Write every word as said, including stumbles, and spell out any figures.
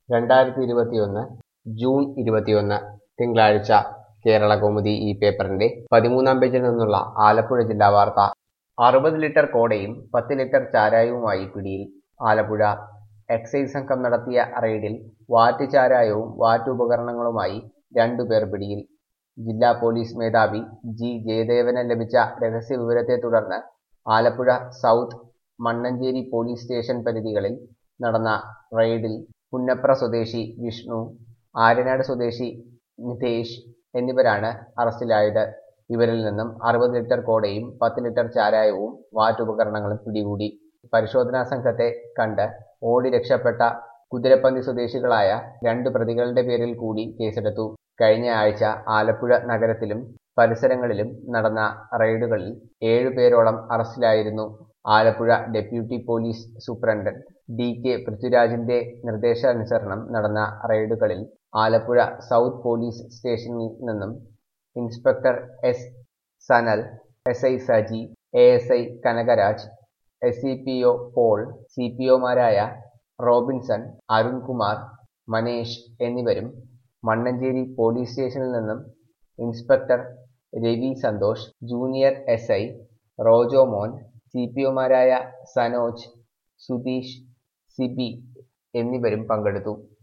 രണ്ടായിരത്തി ഇരുപത്തിയൊന്ന് ജൂൺ ഇരുപത്തിയൊന്ന് തിങ്കളാഴ്ച. കേരള കൗമുദി ഈ പേപ്പറിന്റെ പതിമൂന്നാം പേജിൽ നിന്നുള്ള ആലപ്പുഴ ജില്ലാ വാർത്ത. അറുപത് ലിറ്റർ കോടയും പത്ത് ലിറ്റർ ചാരായവുമായി പിടിയിൽ. ആലപ്പുഴ. എക്സൈസ് സംഘം നടത്തിയ റെയ്ഡിൽ വാറ്റ് ചാരായവും വാറ്റ് ഉപകരണങ്ങളുമായി രണ്ടുപേർ പിടിയിൽ. ജില്ലാ പോലീസ് മേധാവി ജി ജയദേവന് ലഭിച്ച രഹസ്യവിവരത്തെ തുടർന്ന് Alappuzha south, Mannanchery police station പരിധികളിൽ നടന്ന റെയ്ഡിൽ പുന്നപ്ര സ്വദേശി വിഷ്ണു, ആര്യനാട് സ്വദേശി നിതേഷ് എന്നിവരാണ് അറസ്റ്റിലായത്. ഇവരിൽ നിന്നും അറുപത് ലിറ്റർ കോടയും പത്ത് ലിറ്റർ ചാരായവും വാറ്റുപകരണങ്ങളും പിടികൂടി. പരിശോധനാ സംഘത്തെ കണ്ട് ഓടി രക്ഷപ്പെട്ട കുതിരപ്പന്നി സ്വദേശികളായ രണ്ട് പ്രതികളുടെ പേരിൽ കൂടി കേസെടുത്തു. കഴിഞ്ഞ ആഴ്ച ആലപ്പുഴ നഗരത്തിലും പരിസരങ്ങളിലും നടന്ന റെയ്ഡുകളിൽ ഏഴുപേരോളം അറസ്റ്റിലായിരുന്നു. Alappuzha deputy police superintendent D K പൃഥ്വിരാജിന്റെ നിർദ്ദേശാനുസരണം നടന്ന റെയ്ഡുകളിൽ ആലപ്പുഴ സൗത്ത് പോലീസ് സ്റ്റേഷനിൽ നിന്നും inspector S Sanal, S I Saji, A S I Kanakaraj, S C P O Paul, C P ഒമാരായ റോബിൻസൺ, അരുൺകുമാർ, മനേഷ് എന്നിവരും മണ്ണഞ്ചേരി പോലീസ് സ്റ്റേഷനിൽ നിന്നും inspector Ravi Santhosh, junior S I Rojo Mon, C P ഒമാരായ സനോജ്, സുധീഷ്, സിബി എന്നിവരും പങ്കെടുത്തു.